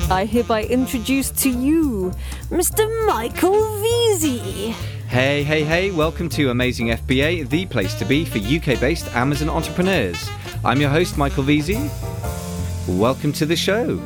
I hereby introduce to you Mr. Michael Veazey. Hey, welcome to Amazing FBA, the place to be for UK-based Amazon entrepreneurs. I'm your host, Michael Veazey. Welcome to the show.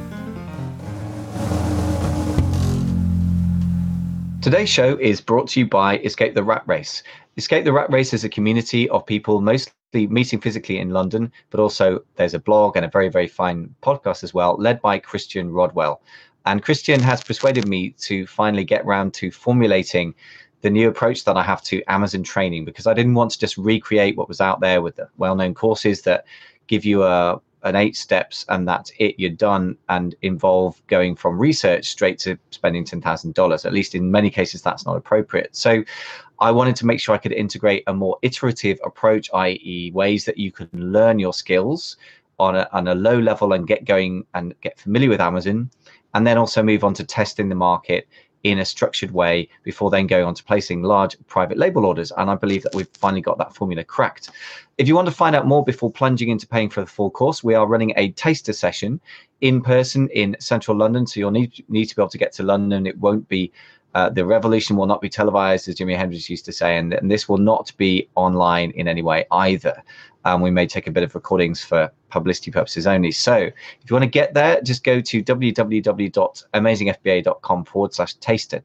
Today's show is brought to you by Escape the Rat Race. Escape the Rat Race is a community of people mostly meeting physically in London, but also there's a blog and a very, very fine podcast as well, led by Christian Rodwell. And Christian has persuaded me to finally get round to formulating the new approach that I have to Amazon training, because I didn't want to just recreate what was out there with the well-known courses that give you an 8 steps and that's it, you're done, and involve going from research straight to spending $10,000. At least in many cases, that's not appropriate. So I wanted to make sure I could integrate a more iterative approach, i.e. ways that you can learn your skills on a low level and get going and get familiar with Amazon, and then also move on to testing the market in a structured way before then going on to placing large private label orders. And I believe that we've finally got that formula cracked. If you want to find out more before plunging into paying for the full course, we are running a taster session in person in central London. So you'll need to be able to get to London. It won't be, the revolution will not be televised, as Jimi Hendrix used to say, and this will not be online in any way either. We may take a bit of recordings for publicity purposes only. So if you want to get there, just go to www.amazingfba.com/taster,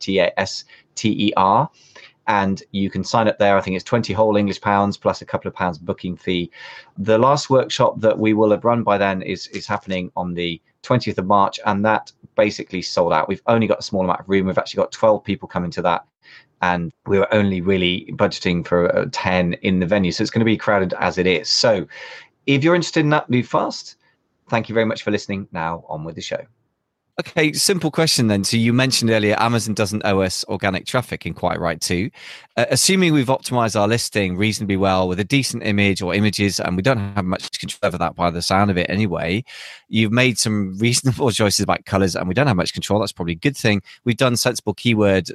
TASTER, and you can sign up there. I think it's 20 whole English pounds plus a couple of pounds booking fee. The last workshop that we will have run by then is happening on the 20th of March, and that basically sold out. We've only got a small amount of room. We've actually got 12 people coming to that, and we were only really budgeting for 10 in the venue. So it's going to be crowded as it is. So if you're interested in that, move fast. Thank you very much for listening. Now on with the show. Okay, simple question then. So you mentioned earlier, Amazon doesn't owe us organic traffic, and quite right too. Assuming we've optimized our listing reasonably well with a decent image or images, and we don't have much control over that by the sound of it anyway, you've made some reasonable choices about colors, and we don't have much control. That's probably a good thing. We've done sensible keyword,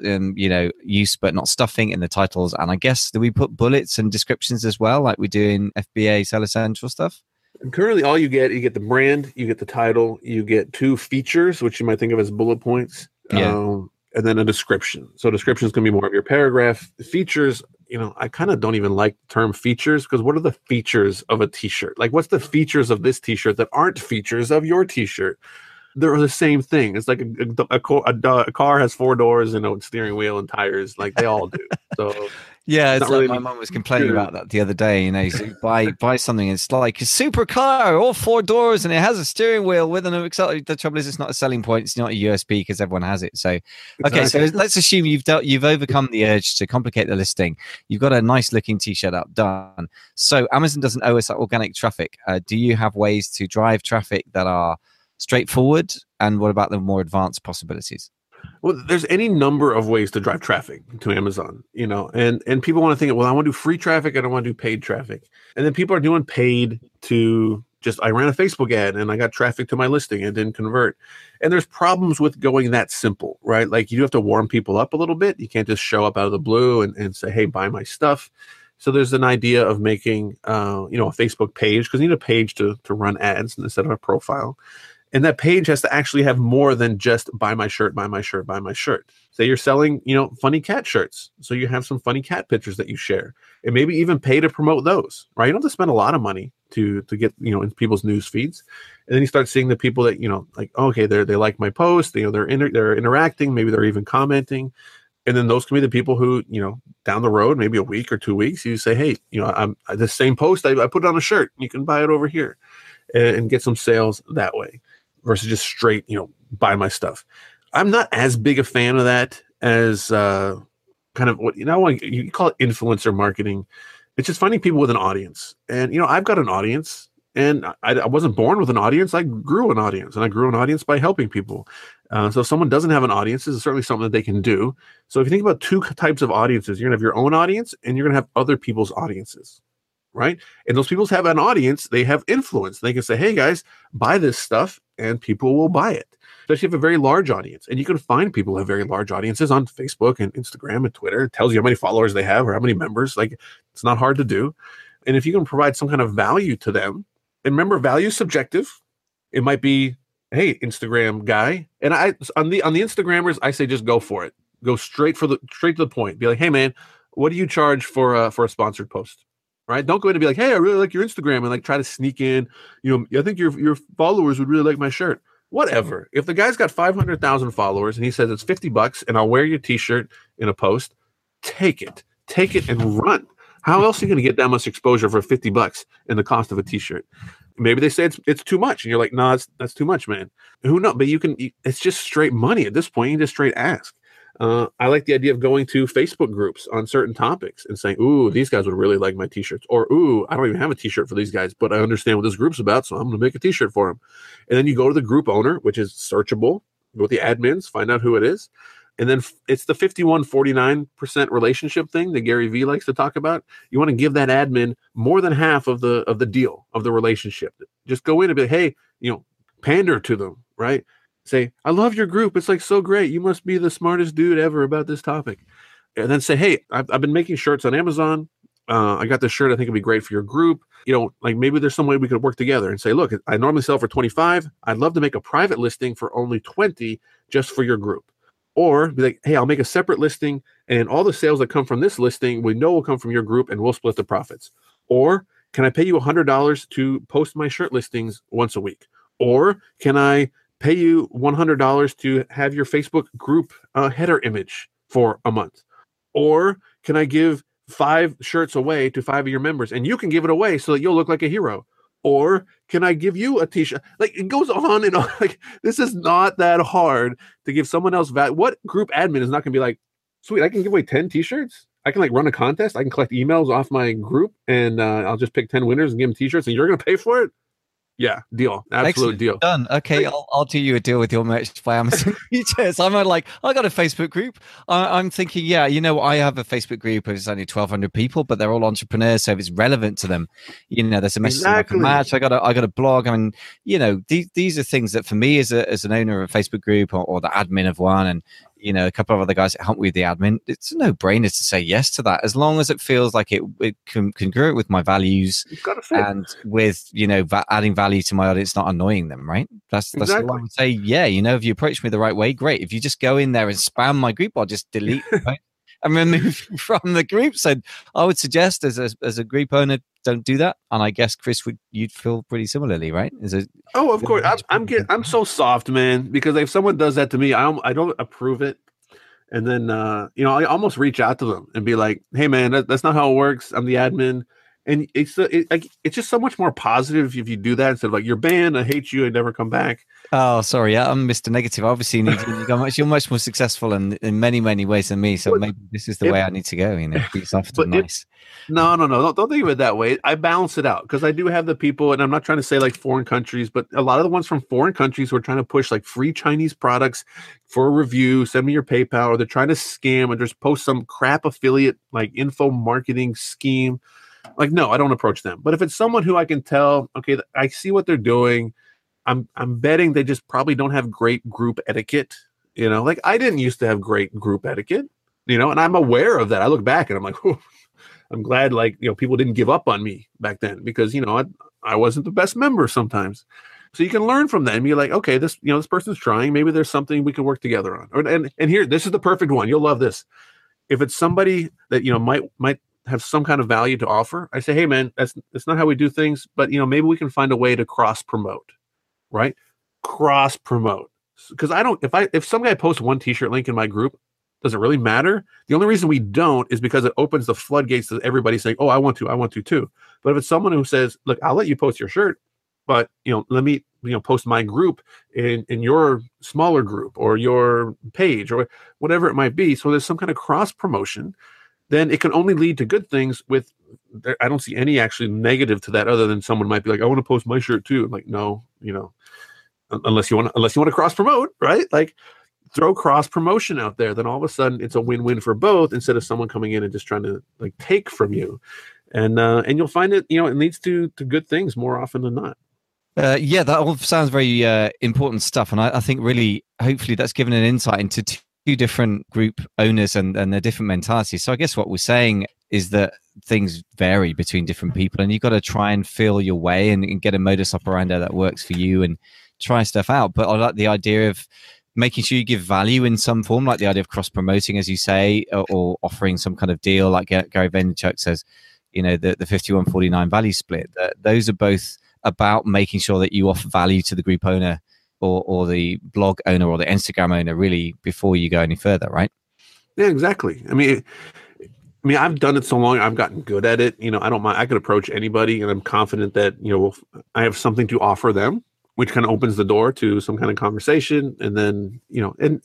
use but not stuffing in the titles. And I guess, do we put bullets and descriptions as well, like we do in FBA Seller Central stuff? Currently, all you get the brand, you get the title, you get 2 features, which you might think of as bullet points, and then a description. So description is going to be more of your paragraph. The features, I kind of don't even like the term features, because what are the features of a t-shirt? Like, what's the features of this t-shirt that aren't features of your t-shirt? They're the same thing. It's like a car has 4 doors and a steering wheel and tires, like they all do. So yeah, it's like my mum was complaining about that the other day. So buy something, it's like a supercar, all 4 doors, and it has a steering wheel with an accelerator. The trouble is, it's not a selling point. It's not a USP because everyone has it. So, okay, so let's assume you've overcome the urge to complicate the listing. You've got a nice looking t-shirt up, done. So Amazon doesn't owe us that organic traffic. Do you have ways to drive traffic that are straightforward? And what about the more advanced possibilities? Well, there's any number of ways to drive traffic to Amazon, and people want to think, well, I want to do free traffic, I don't want to do paid traffic. And then people are doing paid to I ran a Facebook ad and I got traffic to my listing and didn't convert. And there's problems with going that simple, right? Like, you do have to warm people up a little bit. You can't just show up out of the blue and say, hey, buy my stuff. So there's an idea of making, a Facebook page, because you need a page to run ads instead of a profile. And that page has to actually have more than just buy my shirt, buy my shirt, buy my shirt. Say you're selling, funny cat shirts. So you have some funny cat pictures that you share, and maybe even pay to promote those, right? You don't have to spend a lot of money to get, in people's news feeds. And then you start seeing the people that, okay, they like my post, they're interacting, maybe they're even commenting. And then those can be the people who, down the road, maybe a week or 2 weeks, you say, hey, I'm the same post, I put it on a shirt, you can buy it over here, and get some sales that way, versus just straight, buy my stuff. I'm not as big a fan of that as kind of what, you call it influencer marketing. It's just finding people with an audience. And, I've got an audience, and I wasn't born with an audience. I grew an audience, and I grew an audience by helping people. So if someone doesn't have an audience, this is certainly something that they can do. So if you think about 2 types of audiences, you're going to have your own audience, and you're going to have other people's audiences. Right? And those people have an audience, they have influence. They can say, hey guys, buy this stuff, and people will buy it. Especially if you have a very large audience. And you can find people who have very large audiences on Facebook and Instagram and Twitter. It tells you how many followers they have or how many members. Like, it's not hard to do. And if you can provide some kind of value to them, and remember, value is subjective. It might be hey, Instagram guy. And I on the Instagrammers, I say just go for it. Go straight to the point. Be like, hey man, what do you charge for a sponsored post? Right? Don't go in and be like, hey, I really like your Instagram, and like try to sneak in, I think your followers would really like my shirt. Whatever. If the guy's got 500,000 followers and he says it's $50 and I'll wear your t-shirt in a post, take it and run. How else are you going to get that much exposure for $50 and the cost of a t-shirt? Maybe they say it's too much, and you're like, no, that's too much, man. Who knows? But it's just straight money at this point. You can just straight ask. I like the idea of going to Facebook groups on certain topics and saying, ooh, these guys would really like my t-shirts. Or, ooh, I don't even have a t-shirt for these guys, but I understand what this group's about, so I'm going to make a t-shirt for them. And then you go to the group owner, which is searchable, go with the admins, find out who it is. And then it's the 51-49% relationship thing that Gary Vee likes to talk about. You want to give that admin more than half of the deal, of the relationship. Just go in and be like, hey, pander to them, right? Say, I love your group. It's like so great. You must be the smartest dude ever about this topic. And then say, hey, I've been making shirts on Amazon. I got this shirt. I think it'd be great for your group. Like maybe there's some way we could work together and say, look, I normally sell for 25. I'd love to make a private listing for only 20 just for your group. Or be like, hey, I'll make a separate listing, and all the sales that come from this listing, we know will come from your group, and we'll split the profits. Or can I pay you $100 to post my shirt listings once a week? Or can I pay you $100 to have your Facebook group header image for a month? Or can I give 5 shirts away to 5 of your members, and you can give it away so that you'll look like a hero? Or can I give you a t-shirt? Like, it goes on and on. Like, this is not that hard to give someone else value. What group admin is not going to be like, sweet, I can give away 10 t-shirts? I can like run a contest. I can collect emails off my group, and I'll just pick 10 winners and give them t-shirts, and you're going to pay for it? Yeah, deal. Absolute Excellent. Deal. Done. Okay, I'll do you a deal with your merch by Amazon t-shirts. I'm like, I got a Facebook group. I'm thinking, yeah, I have a Facebook group. It's only 1,200 people, but they're all entrepreneurs. So if it's relevant to them, there's a message I can match. I got a blog. I mean, these are things that for me as an owner of a Facebook group or the admin of one, and a couple of other guys that help me with the admin, it's a no-brainer to say yes to that, as long as it feels like it can congruent with my values and with, adding value to my audience, not annoying them, right? That's exactly. All I would say. Yeah, if you approach me the right way, great. If you just go in there and spam my group, I'll just delete right? and remove from the group. So I would suggest as a group owner, don't do that. And I guess, Chris, you'd feel pretty similarly, right? Of course. I'm so soft, man, because if someone does that to me, I don't approve it. And then, I almost reach out to them and be like, hey, man, that's not how it works. I'm the admin. And it's just so much more positive if you do that instead of like, you're banned, I hate you, I never come back. Oh, sorry, I'm Mr. Negative. Obviously, you're much more successful in many, many ways than me. So maybe this is the way I need to go. Be soft and nice. No. Don't think of it that way. I balance it out because I do have the people, and I'm not trying to say like foreign countries, but a lot of the ones from foreign countries who are trying to push like free Chinese products for a review, send me your PayPal, or they're trying to scam or just post some crap affiliate like info marketing scheme. Like, no, I don't approach them. But if it's someone who I can tell, okay, I see what they're doing, I'm betting they just probably don't have great group etiquette. Like I didn't used to have great group etiquette, and I'm aware of that. I look back and I'm like, I'm glad people didn't give up on me back then because, I wasn't the best member sometimes. So you can learn from that and be like, okay, this person's trying. Maybe there's something we can work together on. And here, this is the perfect one. You'll love this. If it's somebody that, might have some kind of value to offer, I say, hey man, that's not how we do things, but maybe we can find a way to cross promote, right? Cross promote. Because if some guy posts one t-shirt link in my group, does it really matter? The only reason we don't is because it opens the floodgates to everybody saying, oh, I want to too. But if it's someone who says, look, I'll let you post your shirt, but let me post my group in your smaller group or your page or whatever it might be. So there's some kind of cross promotion. Then it can only lead to good things. I don't see any actually negative to that, other than someone might be like, I want to post my shirt too. I'm like, no, unless you want to cross promote, right? Like throw cross promotion out there. Then all of a sudden it's a win-win for both, instead of someone coming in and just trying to like take from you. And you'll find it, it leads to good things more often than not. Yeah, that all sounds very important stuff. And I think really, hopefully that's given an insight into two different group owners and their different mentalities. So I guess what we're saying is that things vary between different people, and you've got to try and feel your way and get a modus operandi that works for you, and try stuff out. But I like the idea of making sure you give value in some form, like the idea of cross promoting, as you say, or offering some kind of deal, like Gary Vaynerchuk says, the 51-49 value split. Those are both about making sure that you offer value to the group owner or the blog owner or the Instagram owner, really, before you go any further, right? Yeah, exactly. I mean, I've done it so long, I've gotten good at it. I don't mind. I could approach anybody, and I'm confident that, I have something to offer them, which kind of opens the door to some kind of conversation. And then, and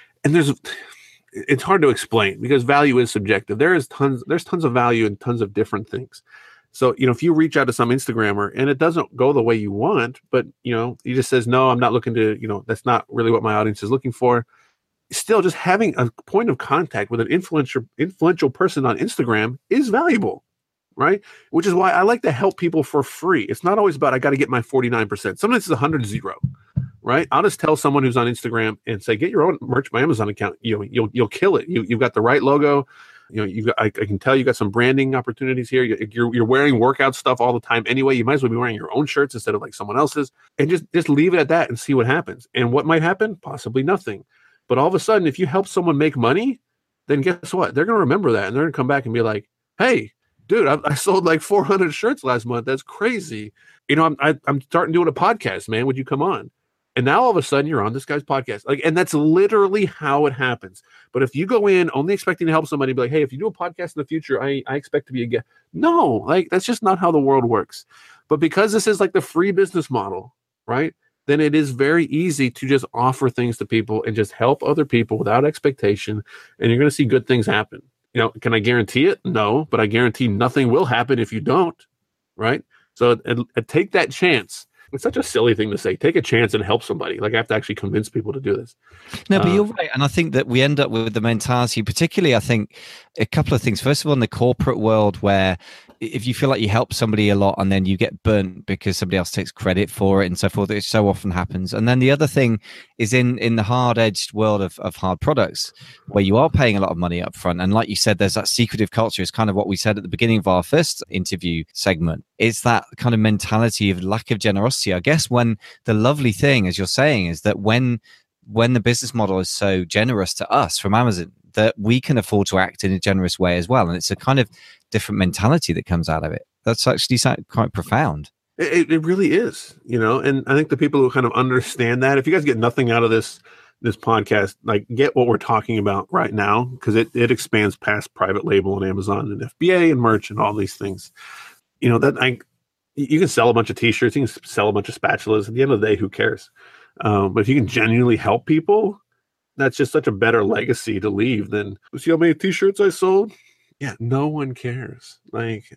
it's hard to explain because value is subjective. There's tons of value in tons of different things. So, if you reach out to some Instagrammer and it doesn't go the way you want, but, he just says, no, I'm not looking to, that's not really what my audience is looking for. Still, just having a point of contact with an influential person on Instagram is valuable, right? Which is why I like to help people for free. It's not always about, I got to get my 49%. Sometimes it's 100-0, right? I'll just tell someone who's on Instagram and say, get your own Merch by Amazon account. You'll kill it. You've got the right logo. I can tell you got some branding opportunities here. You're wearing workout stuff all the time anyway. You might as well be wearing your own shirts instead of like someone else's, and just leave it at that and see what happens. And what might happen? Possibly nothing. But all of a sudden, if you help someone make money, then guess what? They're going to remember that, and they're going to come back and be like, hey, dude, I sold like 400 shirts last month. That's crazy. I'm starting doing a podcast, man. Would you come on? And now all of a sudden you're on this guy's podcast. And that's literally how it happens. But if you go in only expecting to help somebody, be like, hey, if you do a podcast in the future, I expect to be a guest. No, that's just not how the world works. But because this is like the free business model, right? Then it is very easy to just offer things to people and just help other people without expectation. And you're going to see good things happen. Can I guarantee it? No, but I guarantee nothing will happen if you don't, right? So take that chance. It's such a silly thing to say. Take a chance and help somebody. Like, I have to actually convince people to do this. No, but you're right. And I think that we end up with the mentality, particularly, I think, a couple of things. First of all, in the corporate world, where if you feel like you help somebody a lot and then you get burnt because somebody else takes credit for it and so forth, it so often happens. And then the other thing is in the hard-edged world of hard products, where you are paying a lot of money up front. And like you said, there's that secretive culture. It's kind of what we said at the beginning of our first interview segment. It's that kind of mentality of lack of generosity. I guess when the lovely thing, as you're saying, is that when the business model is so generous to us from Amazon, that we can afford to act in a generous way as well. And it's a kind of different mentality that comes out of it. That's actually quite profound. It really is, and I think the people who kind of understand that, if you guys get nothing out of this podcast, like, get what we're talking about right now, because it expands past private label and Amazon and FBA and merch and all these things. You can sell a bunch of t-shirts, you can sell a bunch of spatulas. At the end of the day, who cares? But if you can genuinely help people, that's just such a better legacy to leave than, see how many t-shirts I sold? Yeah, no one cares. Like,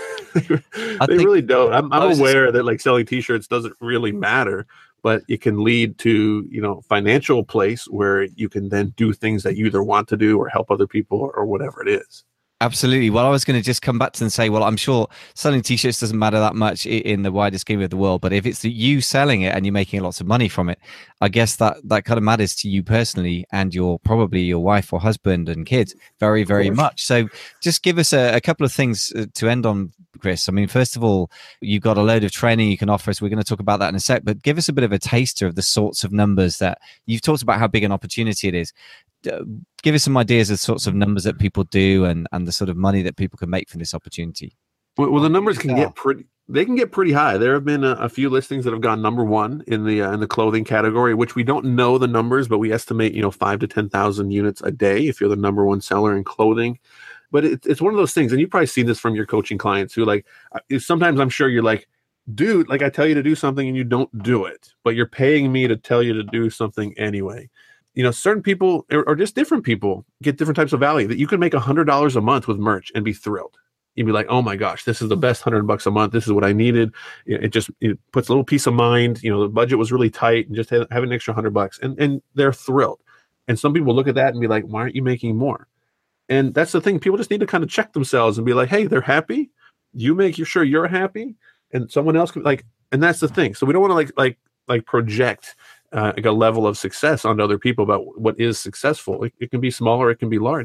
they really don't. I'm aware that like selling t-shirts doesn't really matter, but it can lead to, financial place where you can then do things that you either want to do or help other people or whatever it is. Absolutely. Well, I was going to just come back to and say, well, I'm sure selling t-shirts doesn't matter that much in the wider scheme of the world, but if it's you selling it and you're making lots of money from it, I guess that kind of matters to you personally and probably your wife or husband and kids very, very much. So just give us a couple of things to end on, Chris. I mean, first of all, you've got a load of training you can offer us. We're going to talk about that in a sec, but give us a bit of a taster of the sorts of numbers that you've talked about, how big an opportunity it is. Give us some ideas of sorts of numbers that people do and the sort of money that people can make from this opportunity. Well, the numbers can get pretty high. There have been a few listings that have gone number one in the clothing category, which we don't know the numbers, but we estimate 5,000 to 10,000 units a day if you're the number one seller in clothing. But it's one of those things, and you've probably seen this from your coaching clients who, like, sometimes I'm sure you're like, dude, like, I tell you to do something and you don't do it, but you're paying me to tell you to do something anyway. Certain people or just different people get different types of value. That you can make $100 a month with merch and be thrilled. You'd be like, oh my gosh, this is the best $100 a month. This is what I needed. It puts a little peace of mind. The budget was really tight and just have an extra $100 and they're thrilled. And some people look at that and be like, why aren't you making more? And that's the thing. People just need to kind of check themselves and be like, hey, they're happy. You make sure you're happy and someone else can and that's the thing. So we don't want to like project like a level of success onto other people about what is successful. It can be small or it can be large.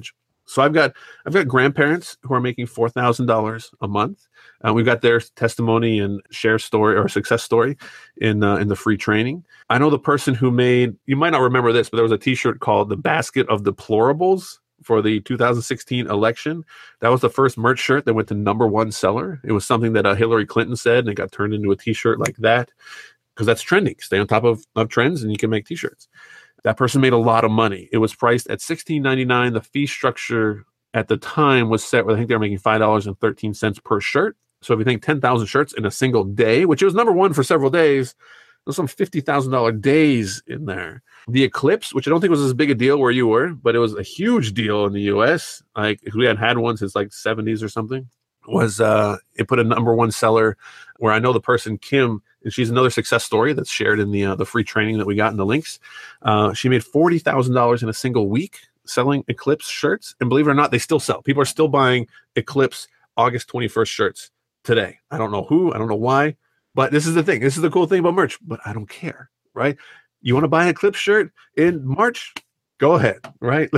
So I've got grandparents who are making $4,000 a month. We've got their testimony and share story or success story in the free training. I know the person who made, you might not remember this, but there was a T-shirt called "The Basket of Deplorables" for the 2016 election. That was the first merch shirt that went to #1 seller. It was something that Hillary Clinton said, and it got turned into a T-shirt like that because that's trending. Stay on top of trends, and you can make T-shirts. That person made a lot of money. It was priced at $16.99. The fee structure at the time was set where I think they were making $5.13 per shirt. So if you think 10,000 shirts in a single day, which it was #1 for several days, there's some $50,000 days in there. The Eclipse, which I don't think was as big a deal where you were, but it was a huge deal in the US. Like we hadn't had one since like 70s or something. Was it put a #1 seller where I know the person, Kim, and she's another success story that's shared in the free training that we got in the links. She made $40,000 in a single week selling Eclipse shirts. And believe it or not, they still sell. People are still buying Eclipse August 21st shirts today. I don't know who, I don't know why, but this is the thing. This is the cool thing about merch, but I don't care, right? You want to buy an Eclipse shirt in March? Go ahead, right?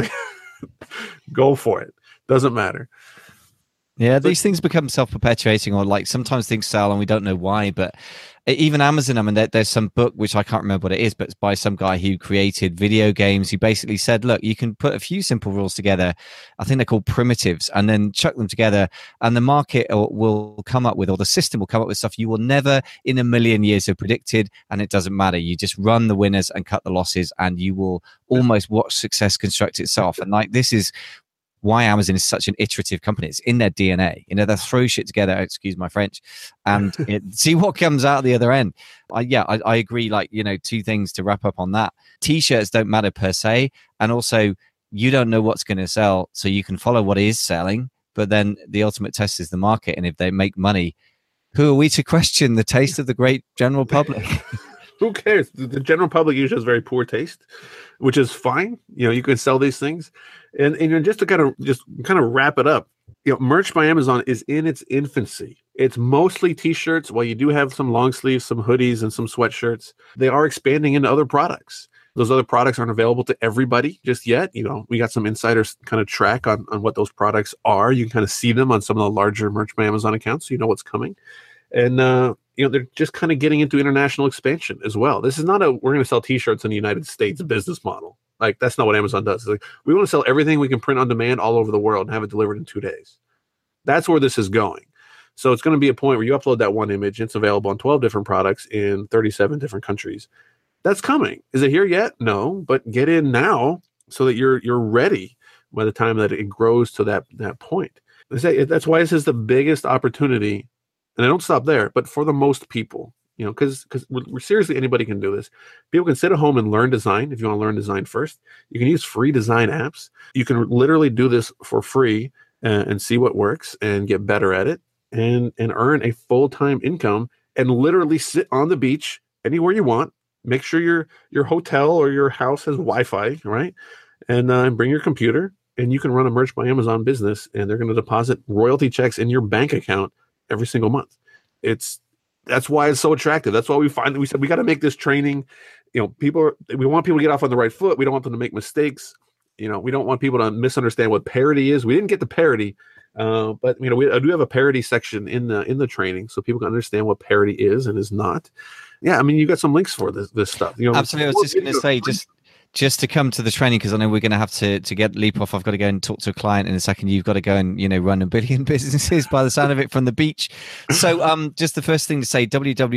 Go for it. Doesn't matter. Yeah, these things become self-perpetuating, or like sometimes things sell and we don't know why. But even Amazon, I mean, there's some book, which I can't remember what it is, but it's by some guy who created video games. He basically said, look, you can put a few simple rules together. I think they're called primitives, and then chuck them together, and the market will come up with, or the system will come up with stuff you will never in a million years have predicted. And it doesn't matter. You just run the winners and cut the losses, and you will almost watch success construct itself. And like, this is why Amazon is such an iterative company. It's in their DNA. You know, they throw shit together, excuse my French, and see what comes out the other end. I agree. Like, you know, two things to wrap up on that. T-shirts don't matter per se. And also, you don't know what's going to sell. So you can follow what is selling. But then the ultimate test is the market. And if they make money, who are we to question the taste of the great general public? Who cares? The general public usually has very poor taste, which is fine. You know, you can sell these things. And just to kind of wrap it up, you know, Merch by Amazon is in its infancy. It's mostly T-shirts. While you do have some long sleeves, some hoodies, and some sweatshirts, they are expanding into other products. Those other products aren't available to everybody just yet. You know, we got some insiders kind of track on what those products are. You can kind of see them on some of the larger Merch by Amazon accounts, so you know what's coming. And you know, they're just kind of getting into international expansion as well. This is not we're going to sell T-shirts in the United States business model. Like, that's not what Amazon does. It's like, we want to sell everything we can print on demand all over the world and have it delivered in 2 days. That's where this is going. So it's going to be a point where you upload that one image, it's available on 12 different products in 37 different countries. That's coming. Is it here yet? No, but get in now so that you're ready by the time that it grows to that point. That's why this is the biggest opportunity. And I don't stop there, but for the most people, you know, because seriously, anybody can do this. People can sit at home and learn design. If you want to learn design first, you can use free design apps. You can literally do this for free and see what works and get better at it and earn a full-time income and literally sit on the beach anywhere you want. Make sure your hotel or your house has Wi-Fi, right? And bring your computer, and you can run a Merch by Amazon business, and they're going to deposit royalty checks in your bank account every single month. That's why it's so attractive. That's why we said we got to make this training. You know, we want people to get off on the right foot. We don't want them to make mistakes. You know, we don't want people to misunderstand what parity is. We didn't get the parity, but you know, I do have a parity section in the training, so people can understand what parity is and is not. Yeah, I mean, you got some links for this stuff. You know, absolutely. I was just going to say, just to come to the training, because I know we're going to have to get leap off. I've got to go and talk to a client in a second. You've got to go and, you know, run a billion businesses by the sound of it from the beach. So just the first thing to say,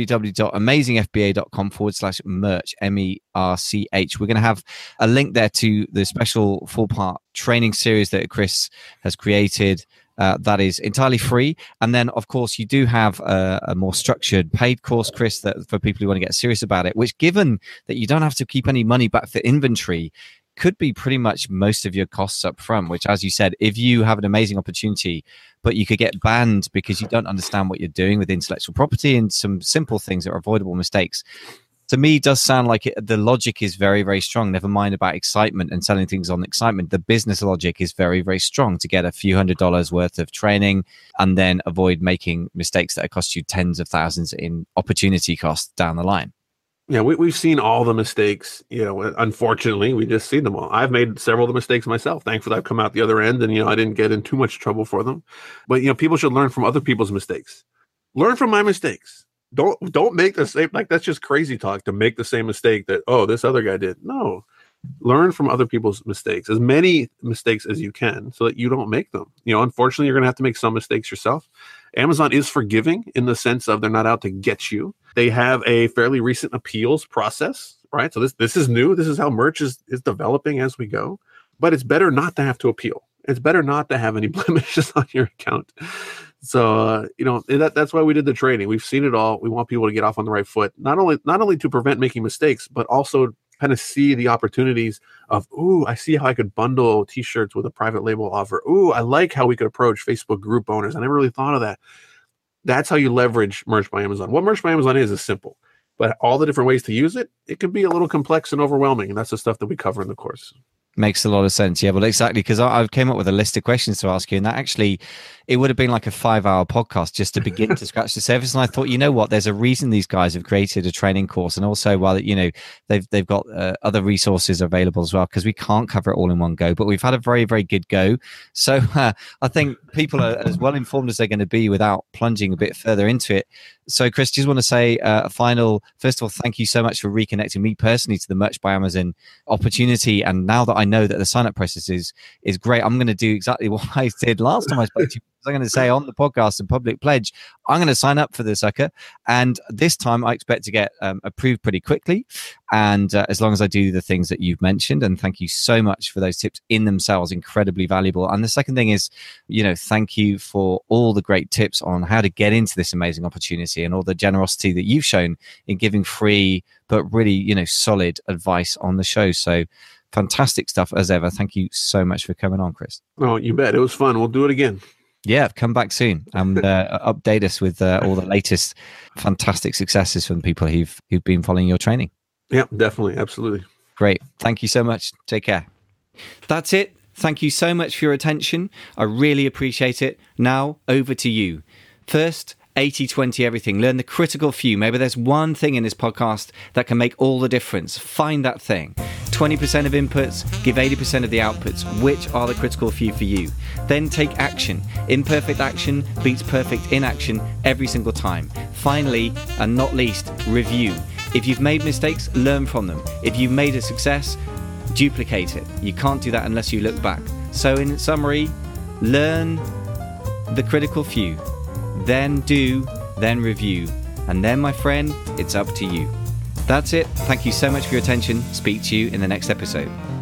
www.amazingfba.com/merch, MERCH. We're going to have a link there to the special 4-part training series that Chris has created. That is entirely free. And then, of course, you do have a more structured paid course, Chris, that for people who want to get serious about it, which, given that you don't have to keep any money back for inventory, could be pretty much most of your costs up front, which, as you said, if you have an amazing opportunity, but you could get banned because you don't understand what you're doing with intellectual property and some simple things that are avoidable mistakes. To me, does sound like the logic is very, very strong. Never mind about excitement and selling things on excitement. The business logic is very, very strong to get a few $100s worth of training and then avoid making mistakes that cost you tens of thousands in opportunity costs down the line. Yeah, we've seen all the mistakes. Unfortunately, we just see them all. I've made several of the mistakes myself. Thankfully, I've come out the other end, and I didn't get in too much trouble for them. But people should learn from other people's mistakes. Learn from my mistakes. Don't make the same. Like, that's just crazy talk to make the same mistake that this other guy did. No, learn from other people's mistakes, as many mistakes as you can, so that you don't make them. Unfortunately, you're going to have to make some mistakes yourself. Amazon is forgiving in the sense of they're not out to get you. They have a fairly recent appeals process, right? So this is new. This is how merch is developing as we go. But it's better not to have to appeal. It's better not to have any blemishes on your account. So that's why we did the training. We've seen it all. We want people to get off on the right foot, not only to prevent making mistakes, but also kind of see the opportunities of, I see how I could bundle t-shirts with a private label offer. I like how we could approach Facebook group owners. I never really thought of that. That's how you leverage Merch by Amazon. What Merch by Amazon is simple, but all the different ways to use it, it can be a little complex and overwhelming. And that's the stuff that we cover in the course. Makes a lot of sense. Yeah, well, exactly. Because I came up with a list of questions to ask you, and that actually, it would have been like a 5-hour podcast just to begin to scratch the surface. And I thought, what? There's a reason these guys have created a training course, and also, they've got other resources available as well, because we can't cover it all in one go. But we've had a very, very good go. So I think people are as well informed as they're going to be without plunging a bit further into it. So, Chris, just want to say first of all, thank you so much for reconnecting me personally to the Merch by Amazon opportunity. And now that I know that the sign-up process is great, I'm going to do exactly what I did last time I spoke to you. I'm going to say on the podcast and public pledge, I'm going to sign up for the sucker. And this time I expect to get approved pretty quickly. And as long as I do the things that you've mentioned, and thank you so much for those tips in themselves, incredibly valuable. And the second thing is, thank you for all the great tips on how to get into this amazing opportunity and all the generosity that you've shown in giving free, but really, solid advice on the show. So fantastic stuff as ever. Thank you so much for coming on, Chris. Oh, you bet. It was fun. We'll do it again. Yeah, come back soon and update us with all the latest fantastic successes from people who've been following your training. Yeah, definitely. Absolutely. Great. Thank you so much. Take care. That's it. Thank you so much for your attention. I really appreciate it. Now, over to you. First, 80-20 everything. Learn the critical few. Maybe there's one thing in this podcast that can make all the difference. Find that thing. 20% of inputs, give 80% of the outputs. Which are the critical few for you? Then take action. Imperfect action beats perfect inaction every single time. Finally, and not least, review. If you've made mistakes, learn from them. If you've made a success, duplicate it. You can't do that unless you look back. So in summary, learn the critical few. Then do, then review. And then, my friend, it's up to you. That's it. Thank you so much for your attention. Speak to you in the next episode.